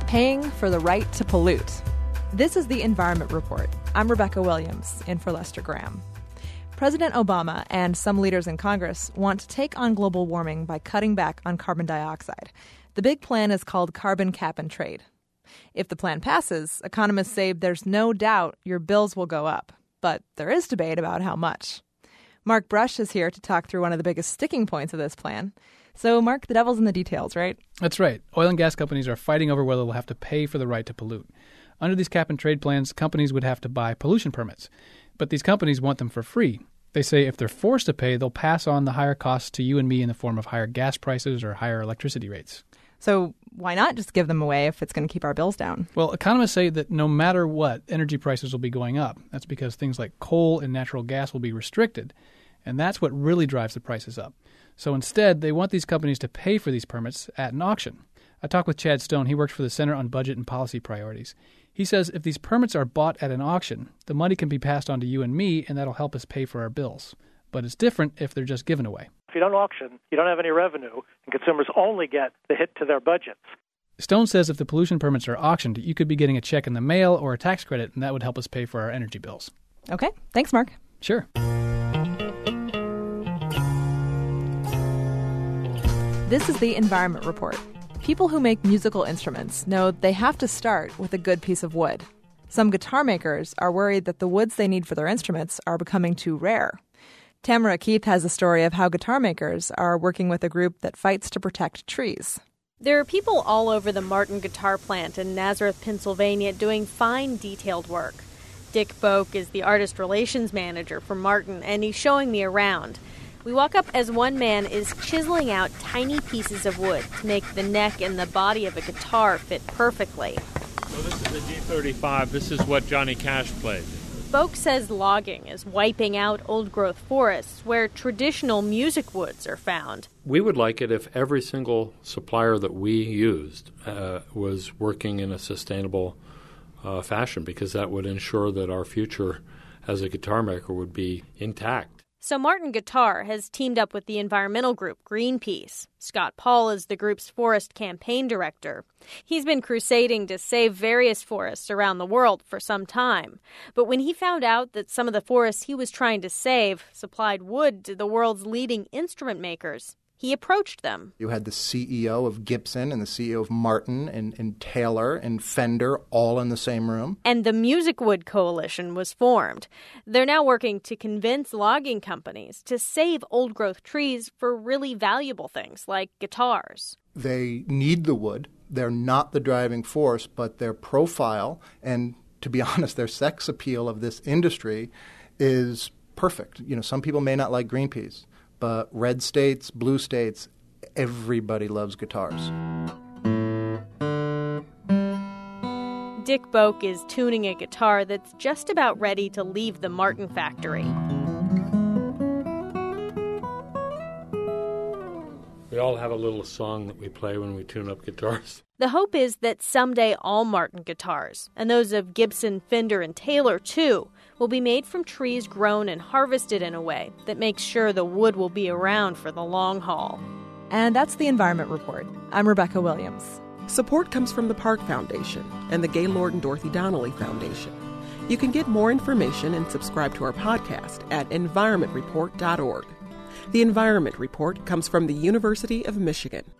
Paying for the right to pollute. This is the Environment Report. I'm Rebecca Williams, in for Lester Graham. President Obama and some leaders in Congress want to take on global warming by cutting back on carbon dioxide. The big plan is called Carbon Cap and Trade. If the plan passes, economists say there's no doubt your bills will go up. But there is debate about how much. Mark Brush is here to talk through one of the biggest sticking points of this plan. So, Mark, the devil's in the details, right? That's right. Oil and gas companies are fighting over whether they'll have to pay for the right to pollute. Under these cap-and-trade plans, companies would have to buy pollution permits. But these companies want them for free. They say if they're forced to pay, they'll pass on the higher costs to you and me in the form of higher gas prices or higher electricity rates. So why not just give them away if it's going to keep our bills down? Well, economists say that no matter what, energy prices will be going up. That's because things like coal and natural gas will be restricted. And that's what really drives the prices up. So instead, they want these companies to pay for these permits at an auction. I talked with Chad Stone. He works for the Center on Budget and Policy Priorities. He says if these permits are bought at an auction, the money can be passed on to you and me, and that'll help us pay for our bills. But it's different if they're just given away. If you don't auction, you don't have any revenue, and consumers only get the hit to their budgets. Stone says if the pollution permits are auctioned, you could be getting a check in the mail or a tax credit, and that would help us pay for our energy bills. Okay. Thanks, Mark. Sure. This is the Environment Report. People who make musical instruments know they have to start with a good piece of wood. Some guitar makers are worried that the woods they need for their instruments are becoming too rare. Tamara Keith has a story of how guitar makers are working with a group that fights to protect trees. There are people all over the Martin guitar plant in Nazareth, Pennsylvania, doing fine, detailed work. Dick Boak is the artist relations manager for Martin, and he's showing me around. We walk up as one man is chiseling out tiny pieces of wood to make the neck and the body of a guitar fit perfectly. So this is the G35. This is what Johnny Cash played. Boak says logging is wiping out old-growth forests where traditional music woods are found. We would like it if every single supplier that we used was working in a sustainable fashion, because that would ensure that our future as a guitar maker would be intact. So Martin Guitar has teamed up with the environmental group Greenpeace. Scott Paul is the group's forest campaign director. He's been crusading to save various forests around the world for some time. But when he found out that some of the forests he was trying to save supplied wood to the world's leading instrument makers, he approached them. You had the CEO of Gibson and the CEO of Martin and Taylor and Fender all in the same room. And the Music Wood Coalition was formed. They're now working to convince logging companies to save old-growth trees for really valuable things like guitars. They need the wood. They're not the driving force, but their profile and, to be honest, their sex appeal of this industry is perfect. You know, some people may not like Greenpeace. But red states, blue states, everybody loves guitars. Dick Boak is tuning a guitar that's just about ready to leave the Martin factory. We all have a little song that we play when we tune up guitars. The hope is that someday all Martin guitars, and those of Gibson, Fender, and Taylor too, will be made from trees grown and harvested in a way that makes sure the wood will be around for the long haul. And that's the Environment Report. I'm Rebecca Williams. Support comes from the Park Foundation and the Gaylord and Dorothy Donnelly Foundation. You can get more information and subscribe to our podcast at environmentreport.org. The Environment Report comes from the University of Michigan.